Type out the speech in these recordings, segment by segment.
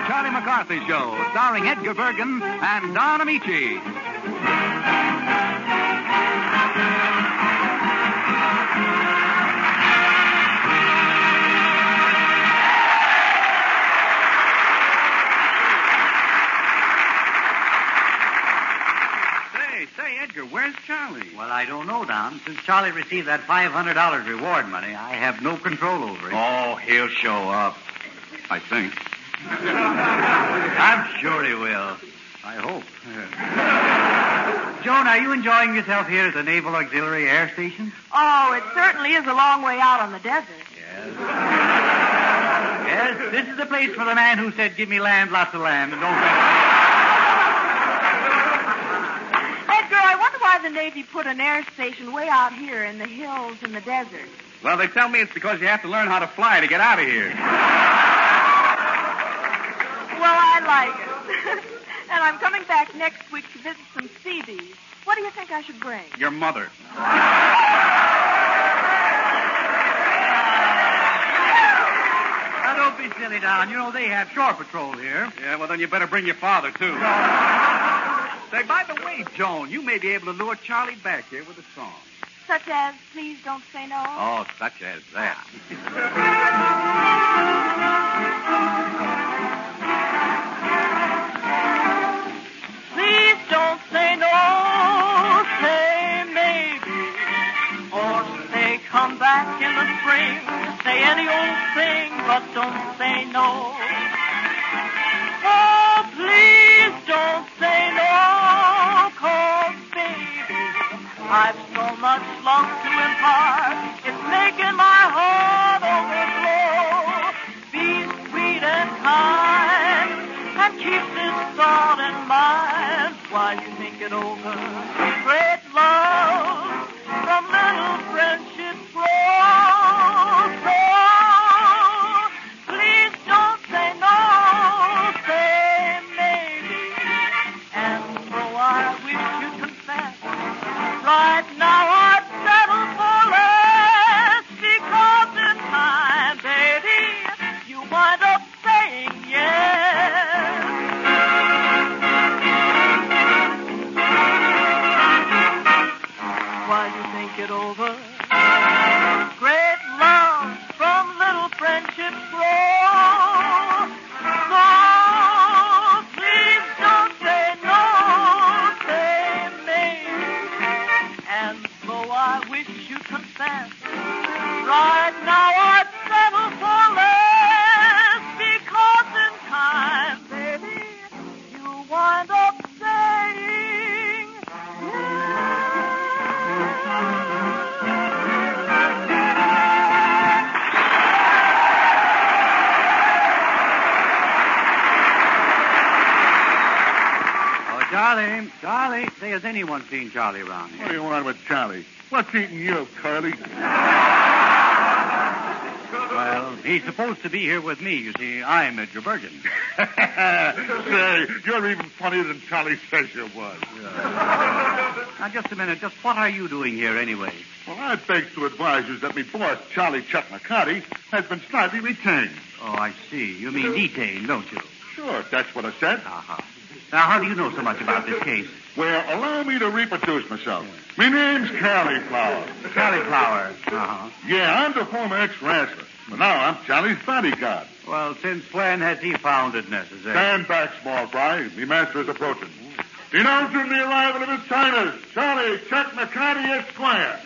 Charlie McCarthy Show, starring Edgar Bergen and Don Amici. Say, Edgar, where's Charlie? Well, I don't know, Don. Since Charlie received that $500 reward money, I have no control over it. Oh, he'll show up. I think. I'm sure he will. I hope. Joan, are you enjoying yourself here at the Naval Auxiliary Air Station? Oh, it certainly is a long way out on the desert. Yes. Yes, this is the place for the man who said, give me land, lots of land, and don't... Edgar, I wonder why the Navy put an air station way out here in the hills in the desert. Well, they tell me it's because you have to learn how to fly to get out of here. Well, I like it. And I'm coming back next week to visit some Seabees. What do you think I should bring? Your mother. Now, don't be silly, Don. You know, they have shore patrol here. Yeah, well, then you better bring your father, too. Say, by the way, Joan, you may be able to lure Charlie back here with a song. Such as Please Don't Say No? Oh, such as that. Please don't say no, say maybe, or say come back in the spring. Say any old thing, but don't say no. Oh, please don't say no, 'cause baby, I've so much love to impart. It's making my heart overflow. Be sweet and kind, and keep this thought in mind while you think it over. Great love from little friendship grows. So please don't say no, say maybe. And so I wish you'd confess. Right now I'd settle for less, because in time, baby, you wind up saying yes. While you think it over, great love from little friendships grow. So please don't say no, say maybe. And so I wish you'd confess. Right now I'd settle for less, because in time, baby, you wind up saying Charlie, say, has anyone seen Charlie around here? What do you want with Charlie? What's eating you, Curly? Well, he's supposed to be here with me. You see, I'm Edgar Bergen. Say, you're even funnier than Charlie says you was. Now, just a minute. Just what are you doing here, anyway? Well, I beg to advise you that me boss, Charlie Chuck McCarty, has been slightly retained. Oh, I see. You mean detained, don't you? Sure, that's what I said. Uh-huh. Now, how do you know so much about this case? Well, allow me to reproduce myself. Me name's Cauliflower. Cauliflower. Uh-huh. Yeah, I'm the former ex-wrestler. But now I'm Charlie's bodyguard. Well, since when has he found it necessary? Stand back, small fry. Me master is approaching. Announcing the arrival of his highness, Charlie Chuck McCarty, Esquire.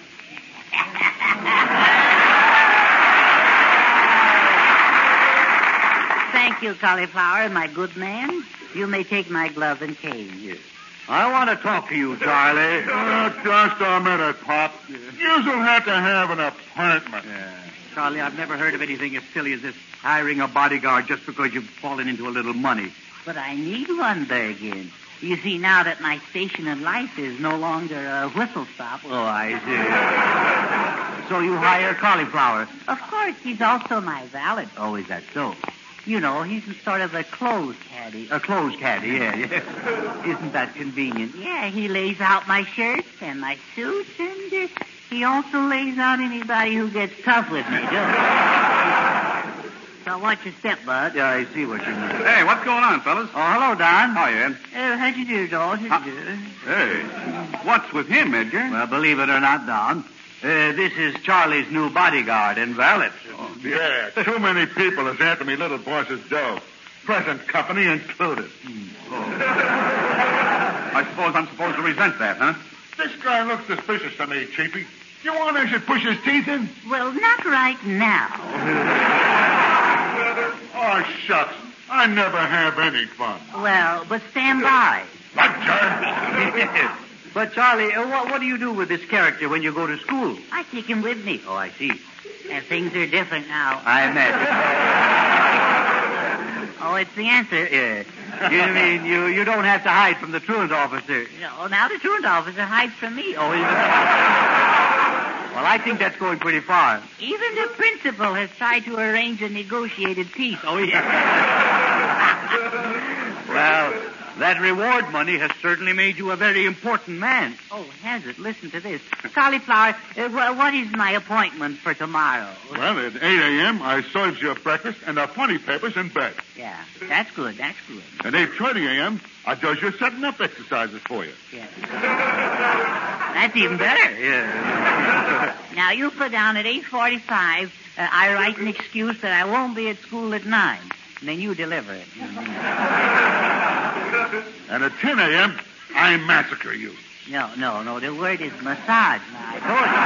Thank you, Cauliflower, my good man. You may take my glove and cane. Yes. I want to talk to you, Charlie. Just a minute, Pop. You'll have to have an appointment. Yeah. Charlie, I've never heard of anything as silly as this hiring a bodyguard just because you've fallen into a little money. But I need one, Bergen. You see, now that my station in life is no longer a whistle stop. Oh, I see. So you hire Cauliflower. Of course, he's also my valet. Oh, is that so? You know, he's sort of a clothes caddy. A clothes caddy, yeah. Isn't that convenient? Yeah, he lays out my shirts and my suits, and he also lays out anybody who gets tough with me, too. So watch your step, Bud. Yeah, I see what you mean. Hey, what's going on, fellas? Oh, hello, Don. How are you, Ed? How'd you do, Dawes? How'd you do? Hey, what's with him, Edgar? Well, believe it or not, Don, this is Charlie's new bodyguard and valet. Yeah, too many people is after me little boss's dough. Present company included. I suppose I'm supposed to resent that, huh? This guy looks suspicious to me, Chiefy. You want I should push his teeth in? Well, not right now. Oh, shucks. I never have any fun. Well, but stand by. Roger. But, Charlie, what do you do with this character when you go to school? I take him with me. Oh, I see. And things are different now. I imagine. Oh, it's the answer. Yeah. You mean you don't have to hide from the truant officer? No, now the truant officer hides from me. Oh, well, I think that's going pretty far. Even the principal has tried to arrange a negotiated peace. Oh, yeah. Well, that reward money has certainly made you a very important man. Oh, has it? Listen to this. Cauliflower, what is my appointment for tomorrow? Well, at 8 a.m., I serves you breakfast and the funny papers in bed. Yeah, that's good, that's good. At 8:30 a.m., I does your setting up exercises for you. Yeah. That's even better. Yeah. Now, you put down at 8:45, I write an excuse that I won't be at school at 9. And then you deliver it. And at 10 a.m., I massacre you. No, the word is massage. Now, I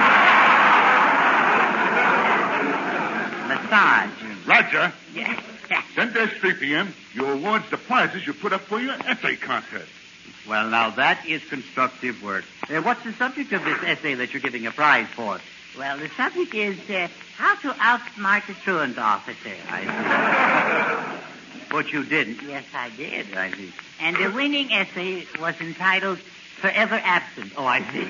told you. Massage. Roger. Yeah. Then there's 3 p.m. You awards the prizes you put up for your essay contest. Well, now, that is constructive work. What's the subject of this essay that you're giving a prize for? Well, the subject is how to outsmart the truant officer. I see. But you didn't. Yes, I did. I see. And the winning essay was entitled Forever Absent. Oh, I see.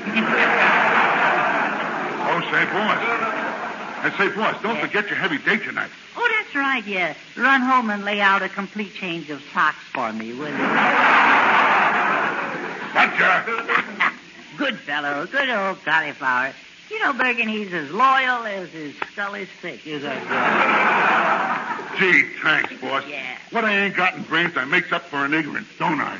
Oh, say, boss. And say, boss, don't forget your heavy date tonight. Oh, that's right, yeah. Run home and lay out a complete change of socks for me, will you? Roger. Good fellow. Good old Cauliflower. You know, Bergen, he's as loyal as his skull is thick. Is that Gee, thanks, boss. Yeah. What I ain't got in brains, I makes up for in ignorance, don't I?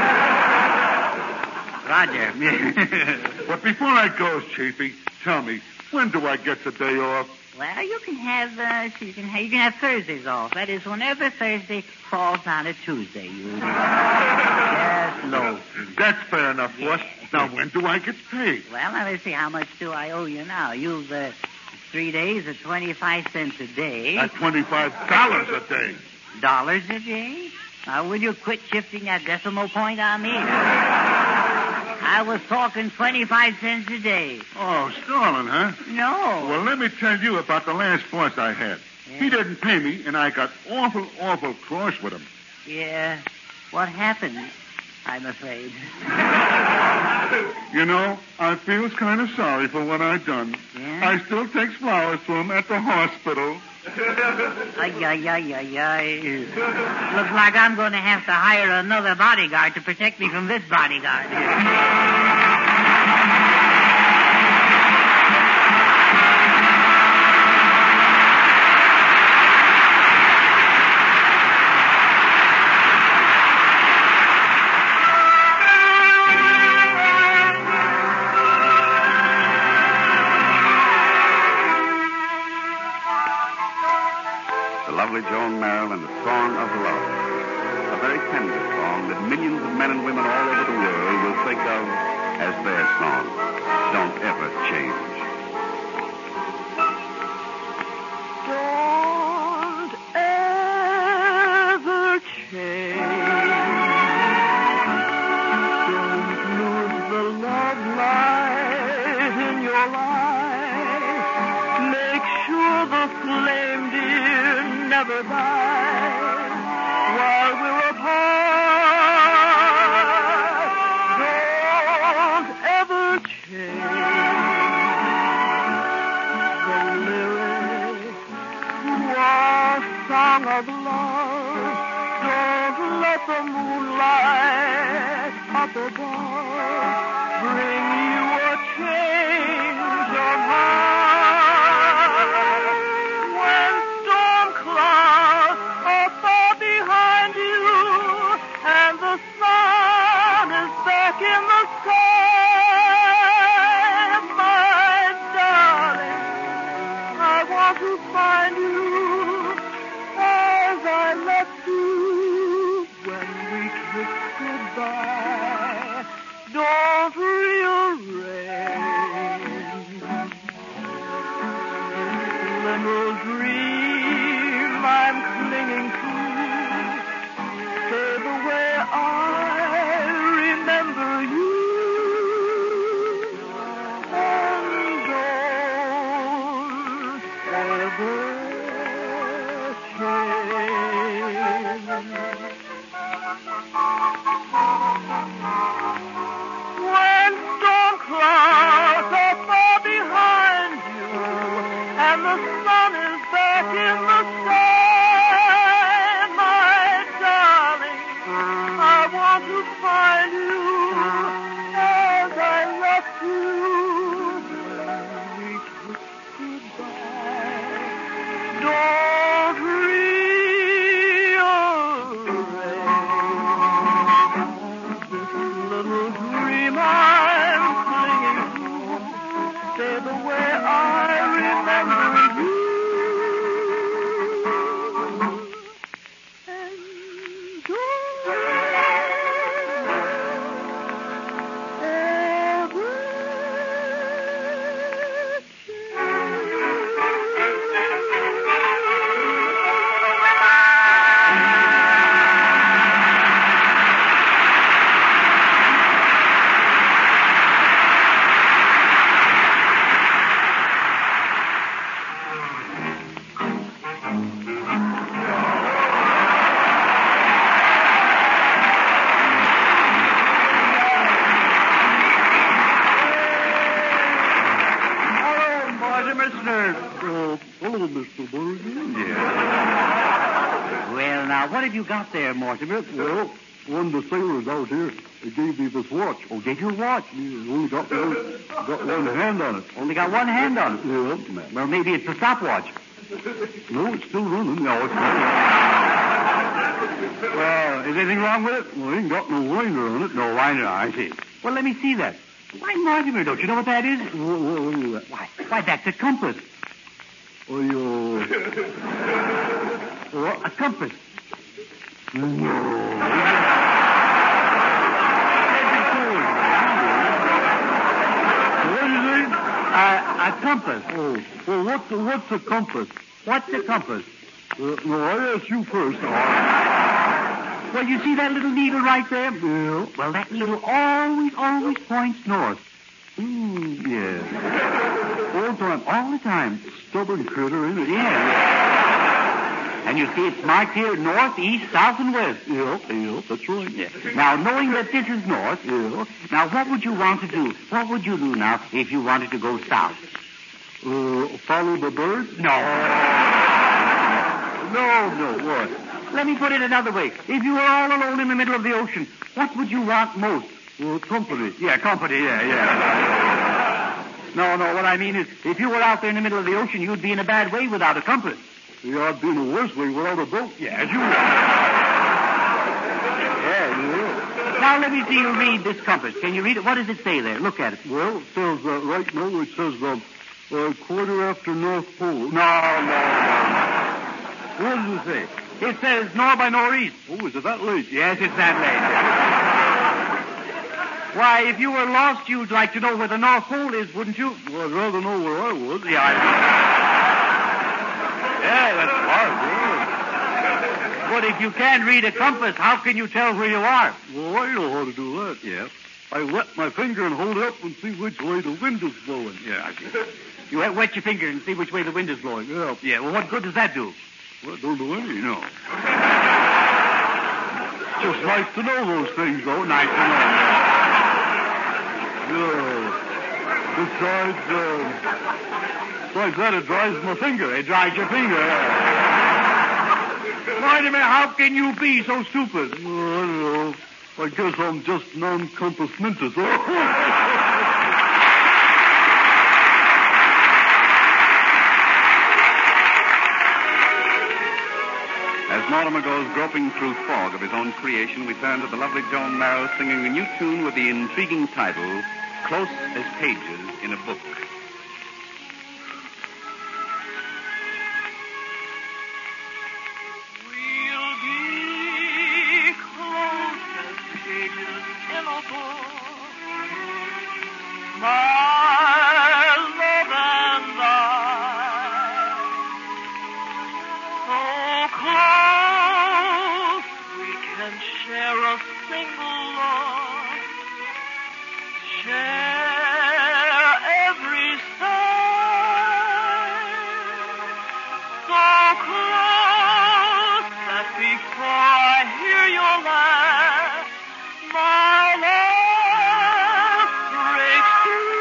Roger. But before I goes, Chiefy, tell me, when do I get the day off? Well, you can have Thursdays off. That is, whenever Thursday falls on a Tuesday. Yes, no. That's fair enough, boss. Yeah. Now, when do I get paid? Well, now, let's see. How much do I owe you now? You've 3 days at 25 cents a day. At $25 a day. Dollars a day? Now, will you quit shifting that decimal point on me? I was talking 25 cents a day. Oh, stalling, huh? No. Well, let me tell you about the last boss I had. Yeah. He didn't pay me, and I got awful cross with him. Yeah. What happened? I'm afraid. You know, I feels kind of sorry for what I done. Yeah? I still takes flowers to him at the hospital. Ay. Looks like I'm going to have to hire another bodyguard to protect me from this bodyguard. Lovely Joan Merrill and the Song of Love. A very tender song that millions of men and women all over the world will think of as their song. Don't ever change. Don't ever change. Don't lose the love light in your life. Make sure the flame, dear, never die while we're apart. Don't ever change the lyrics to our song of love. Don't let the moonlight up above bring you a change of heart. When storm clouds want to find you as I left you when we kissed goodbye. Don't rearrange this little dream I'm clinging to. Say the way I remember you. And don't ever when storm clouds are far behind you and the sun is back in the sky, my darling, I want to find you as I left you when we kissed goodbye. Don't rearrange this little dream I'm clinging to. Say the way I remember you. And don't ever Hello, Mr. Morgan. Well, now, what have you got there, Mortimer? Well, one of the sailors out here, they gave me this watch. Oh, did you watch? Yeah, only got one hand on it. Only got one hand on it. Yeah. Well, maybe it's a stopwatch. No, it's still running. No, it's not. Well, is anything wrong with it? Well, I ain't got no winder on it. No winder, I see. Well, let me see that. Why, Mortimer, don't you know what that is? What is that? Why, that's a compass. Oh, you... What? A compass. No. What is it? A compass. Oh, well, what's a compass? What's a compass? No, I asked you first. Well, you see that little needle right there? Yeah. Well, that needle always points north. Yeah. All the time. Stubborn critter, isn't it? Yeah. And you see it's marked here north, east, south, and west. Yeah, that's right. Yeah. Now, knowing that this is north, now what would you want to do? What would you do now if you wanted to go south? Follow the bird? No. No, what? Let me put it another way. If you were all alone in the middle of the ocean, what would you want most? Well, company. Yeah, company, yeah. No, what I mean is, if you were out there in the middle of the ocean, you'd be in a bad way without a compass. Yeah, I'd be in a worse way without a boat. Yes, you would. Yeah. Now let me see you read this compass. Can you read it? What does it say there? Look at it. Well, it says, right now, it says, quarter after North Pole. No. What does it say? It says nor by northeast. Oh, is it that late? Yes, it's that late. Why, if you were lost, you'd like to know where the North Pole is, wouldn't you? Well, I'd rather know where I was. Yeah, that's hard. But if you can't read a compass, how can you tell where you are? Well, I know how to do that. Yeah. I wet my finger and hold it up and see which way the wind is blowing. Yeah, I see. You wet your finger and see which way the wind is blowing? Yeah. Yeah, well, what good does that do? Well, it don't do any. No. Just nice to know those things, though. Nice to know. Yeah. Besides that, it dries my finger. It dries your finger. Wait a minute, how can you be so stupid? I don't know. I guess I'm just non-compass mentis. As Mortimer goes groping through fog of his own creation, we turn to the lovely Joan Merrill singing a new tune with the intriguing title, Close as Pages in a Book. close that before I hear your laugh, my love breaks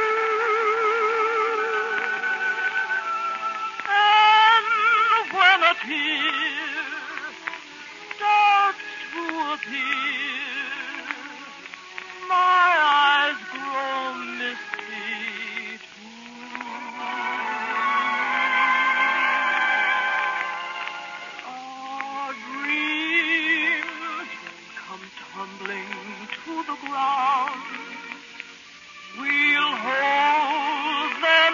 through. And when a tear starts to appear, my eyes grow misty too. Our dreams come tumbling to the ground. We'll hold them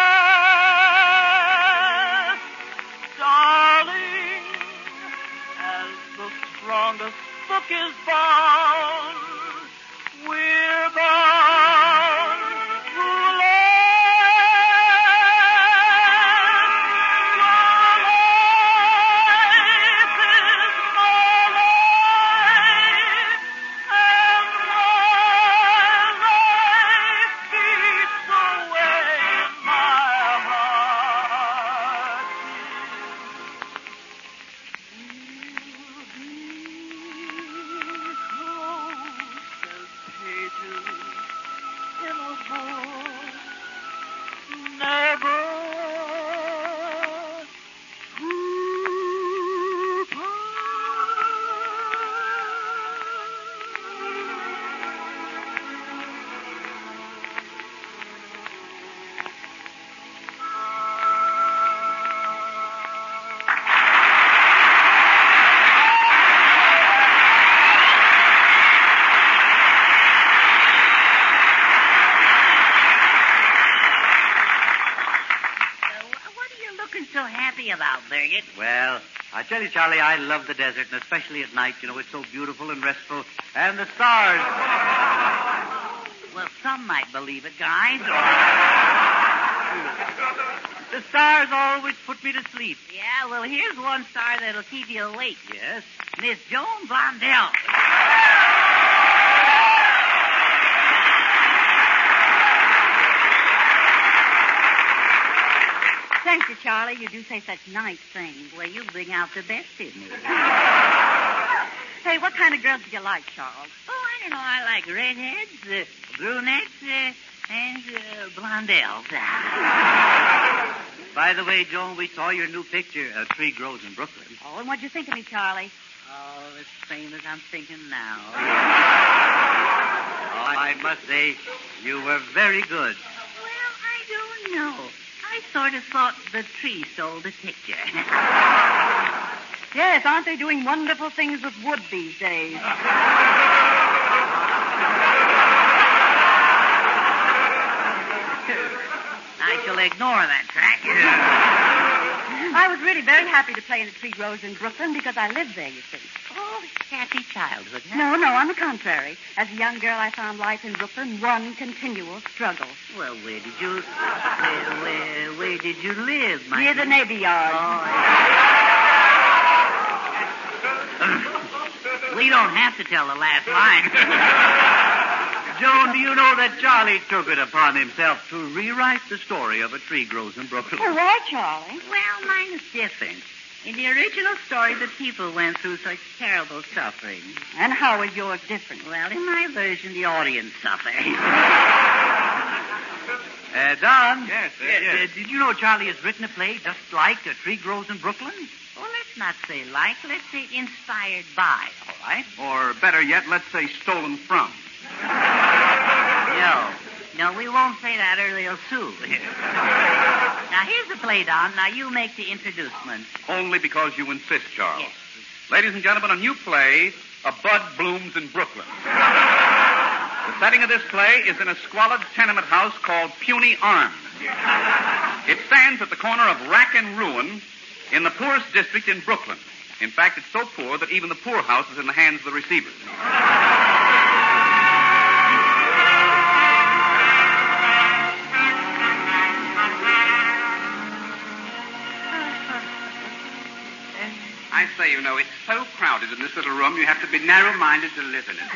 fast, darling, as the strongest book is bound. We're bound to last. Your life is my life, and my life beats away in my heart. In a book, never to So happy about, Birgit? Well, I tell you, Charlie, I love the desert, and especially at night. You know, it's so beautiful and restful. And the stars. Well, some might believe it, guys. The stars always put me to sleep. Yeah, well, here's one star that'll keep you awake. Yes? Miss Joan Blondell. Thank you, Charlie. You do say such nice things. Well, you bring out the best in me. Hey, what kind of girls do you like, Charles? Oh, I don't know. I like redheads, brunettes, and blondells. By the way, Joan, we saw your new picture, A Tree Grows in Brooklyn. Oh, and what'd you think of me, Charlie? Oh, the same as I'm thinking now. Oh, I must say, you were very good. Well, I don't know. I sort of thought the tree stole the picture. Yes, aren't they doing wonderful things with wood these days? I shall ignore that track. I was really very happy to play in The Tree Grows in Brooklyn because I lived there, you see. Oh, happy childhood, huh? No, on the contrary. As a young girl, I found life in Brooklyn one continual struggle. Well, where did you live, my Near the Navy Yard. Oh, we don't have to tell the last line. Joan, do you know that Charlie took it upon himself to rewrite the story of A Tree Grows in Brooklyn? Oh, why, Charlie? Well, mine is different. In the original story, the people went through such terrible suffering. And how is yours different? Well, in my version, the audience suffered. Don? Yes. Did you know Charlie has written a play just like A Tree Grows in Brooklyn? Well, let's not say like. Let's say inspired by. All right. Or better yet, let's say stolen from. No, we won't say that or they'll sue. Now, here's the play, Don. Now, you make the introducement. Only because you insist, Charles. Yes. Ladies and gentlemen, a new play, A Bud Blooms in Brooklyn. The setting of this play is in a squalid tenement house called Puny Arms. It stands at the corner of Rack and Ruin in the poorest district in Brooklyn. In fact, it's so poor that even the poorhouse is in the hands of the receivers. I say, you know, it's so crowded in this little room, you have to be narrow-minded to live in it.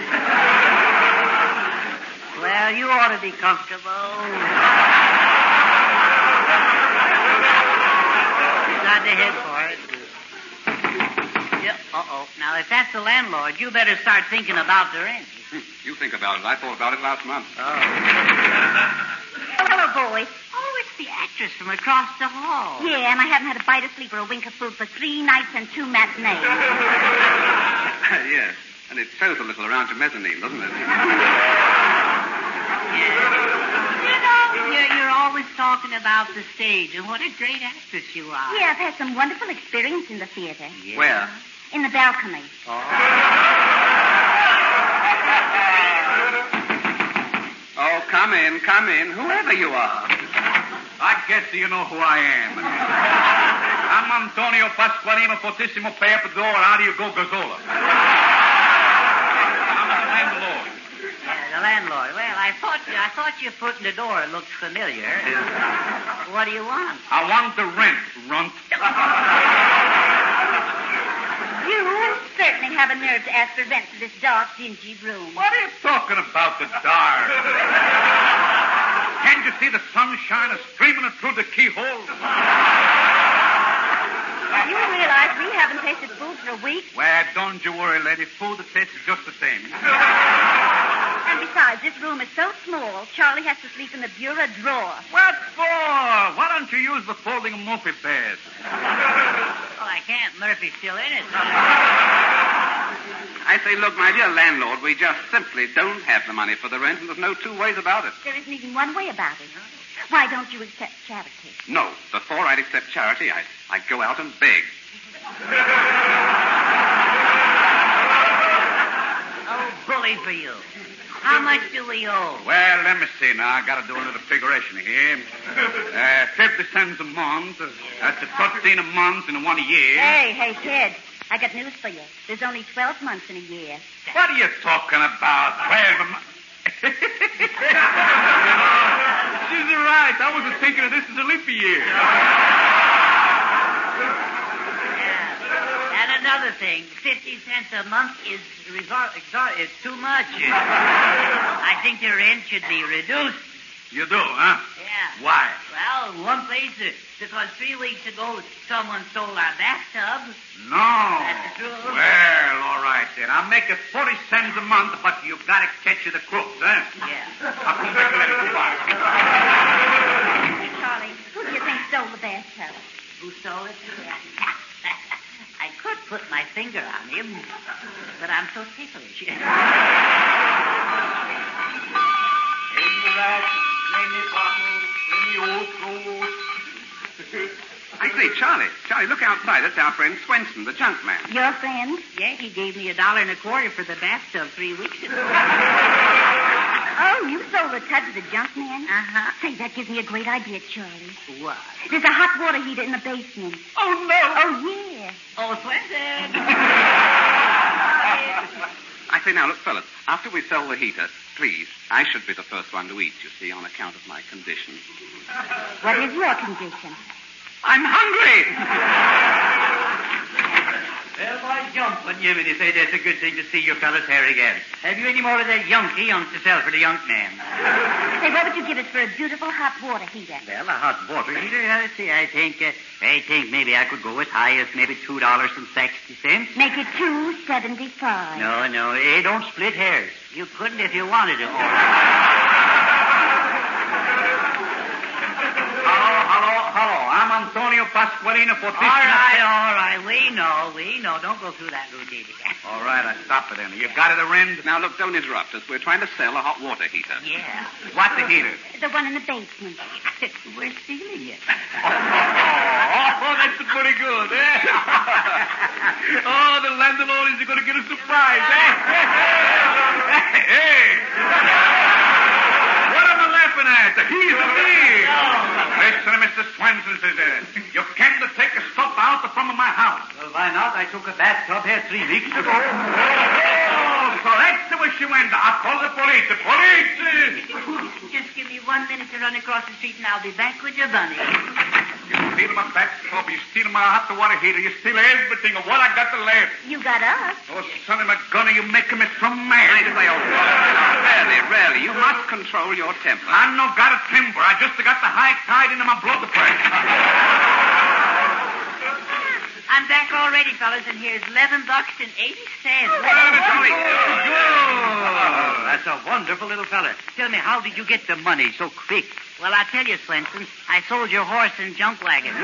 Well, you ought to be comfortable. You got the head for it. Uh-oh. Now, if that's the landlord, you better start thinking about the rent. You think about it. I thought about it last month. Hello, boys. Oh, it's the actress from across the hall. Yeah, and I haven't had a bite of sleep or a wink of food for 3 nights and 2 matinees. Yes. And it shows a little around your mezzanine, doesn't it? You're always talking about the stage, and what a great actress you are. Yeah, I've had some wonderful experience in the theater. Yeah. Where? In the balcony. Oh, come in, whoever you are. I guess you know who I am. I'm Antonio Pasqualino Fortissimo Papador. How do you go, Gazzola? I'm the landlord. The landlord. Well, I thought your foot in the door looked familiar. What do you want? I want the rent, runt. You certainly have a nerve to ask for rent for this dark, dingy room. What are you talking about, the dark? Can't you see the sunshine streaming through the keyhole? You realize we haven't tasted food for a week? Well, don't you worry, lady. Food tastes just the same. And besides, this room is so small, Charlie has to sleep in the bureau drawer. What for? Why don't you use the folding Murphy bed? Well, I can't. Murphy's still in it. I say, look, my dear landlord, we just simply don't have the money for the rent, and there's no 2 ways about it. There isn't even one way about it. Why don't you accept charity? No, before I'd accept charity, I'd go out and beg. Oh, bully for you. How much do we owe? Well, let me see now. I got to do a little figuration here. 50 cents a month. That's a 13 a month in 1 year. Hey, kid. I got news for you. There's only 12 months in a year. What are you talking about? 12 a month? She's right. I wasn't thinking of this as a leap year. Yeah. And another thing, 50 cents a month is too much. I think the rent should be reduced. You do, huh? Yeah. Why? Well, one place, because 3 weeks ago someone stole our bathtub. No. That's true. Well, all right then. I'll make it 40 cents a month, but you got to catch the crooks, huh? Yeah. I'll come back and let it go by. Charlie, who do you think stole the bathtub? Who stole it? I could put my finger on him, but I'm so ticklish. I say, Charlie, look outside. That's our friend Swenson, the junk man. Your friend? Yeah, he gave me $1.25 for the bathtub 3 weeks ago. Oh, you sold the tub to the junk man? Uh-huh. Say, that gives me a great idea, Charlie. What? There's a hot water heater in the basement. Oh, no. Oh, yeah. Oh, Swenson! I say, now, look, fellas, after we sell the heater, please, I should be the first one to eat, you see, on account of my condition. What is your condition? I'm hungry! Well, by jumping, Jiminy, say that's a good thing to see your fellas here again. Have you any more of that yonky to sell for the yonk man? Say, what would you give us for a beautiful hot water heater? Well, a hot water heater, let's see, I think maybe I could go as high as maybe $2.60. Make it $2.75. No, don't split hairs. You couldn't if you wanted to. Hello. I'm Antonio Pasqualino Fortissimo. All right. We know. Don't go through that routine again. All right, I stop it then. You got it, Arend? Now, look, don't interrupt us. We're trying to sell a hot water heater. Yeah. What's the heater? The one in the basement. We're stealing it. Oh, that's pretty good, eh? Oh, the landlord is going to get a surprise, eh? Hey! What am I laughing at? He's a thief! Listen, Mr. Swenson, you can't take a stuff out from my house. Well, why not? I took a bathtub here 3 weeks ago. Oh, so that's the way she went. I'll call the police. The police! Just give me 1 minute to run across the street and I'll be back with your bunny. You steal my bathtub, you steal my hot water heater, you steal everything of what I got to left. You got us. Oh, son of a gunner, you're making me so mad. I say, really, you must control your temper. I no got a temper. I just got the high tide into my blood pressure. I'm back all already, fellas, and here's $11.80. Oh, that's a wonderful little fella. Tell me, how did you get the money so quick? Well, I'll tell you, Swenson, I sold your horse and junk wagon.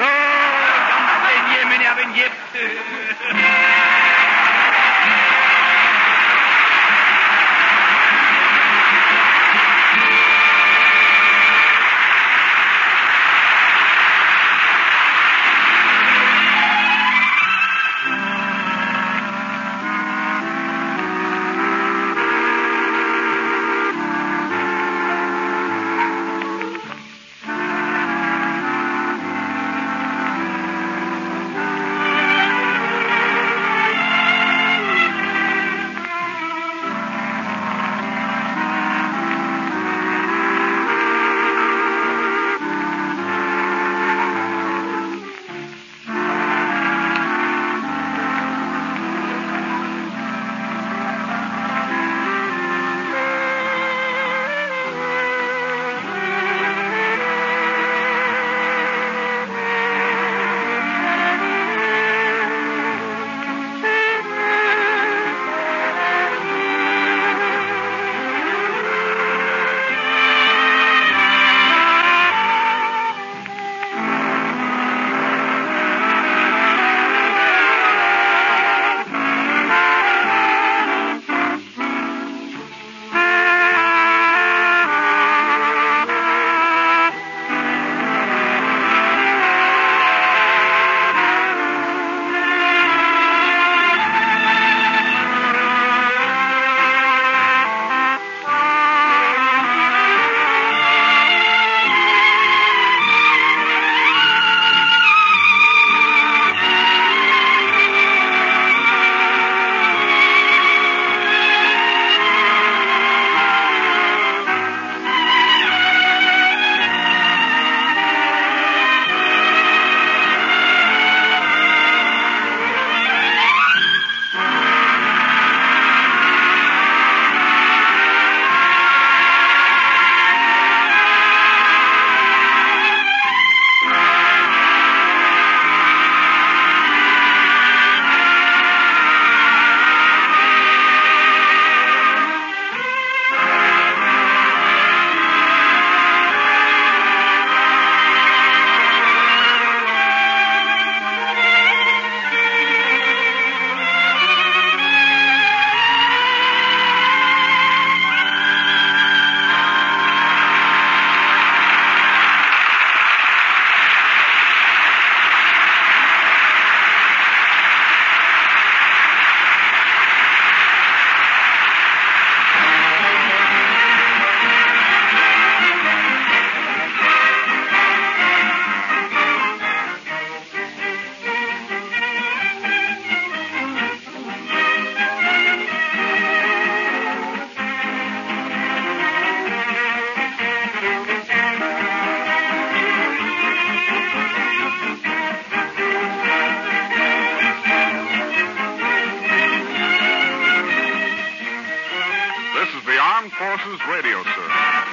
Forces Radio Service.